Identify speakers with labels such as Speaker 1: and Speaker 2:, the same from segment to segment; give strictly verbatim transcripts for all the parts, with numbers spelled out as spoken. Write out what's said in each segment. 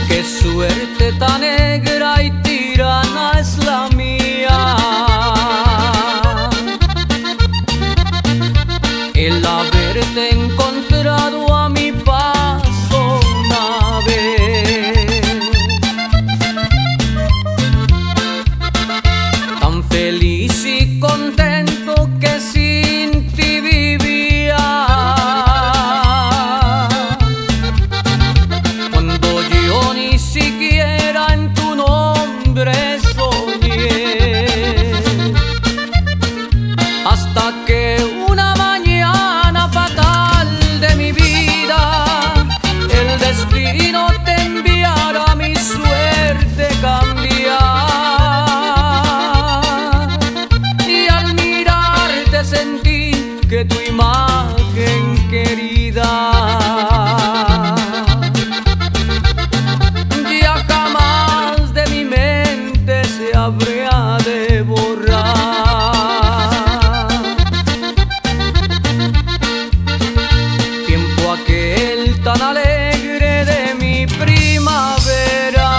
Speaker 1: Qué suerte tan negra y tirana es la mía, el haberte encontrado a mi paso una vez. Tan feliz y contento que sin ti vivía, cuando yo ni siquiera en tu nombre soñé, hasta que una mañana fatal de mi vida el destino te enviara mi suerte cambiar, y al mirarte sentí que tu imagen querida ya jamás de mi mente se habría de borrar. Tiempo aquel tan alegre de mi primavera,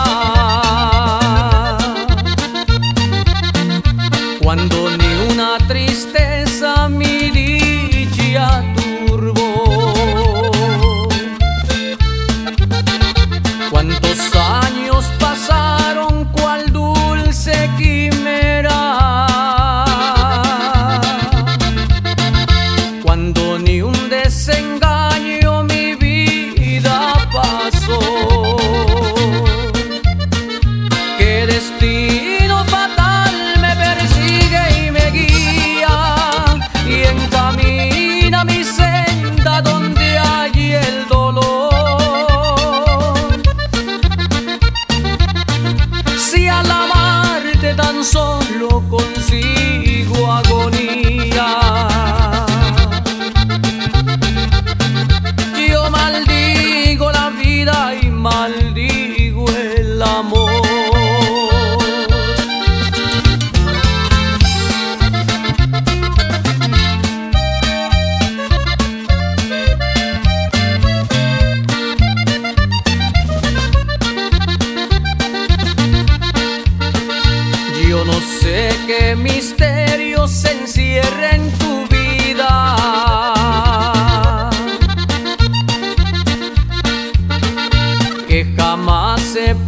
Speaker 1: cuando ni una tristeza mi dicha turbó. Cuántos años pasaron cual dulce quimera, cuando ni un desengaño mi vida pasó. Qué destino fatal me persigue y me guía y encamina mi senda donde hay el dolor. Si al amarte tan solo consigo agonía, yo maldigo la vida y maldigo el amor. Yo no sé qué misterio se encierra en tu vida, que jamás se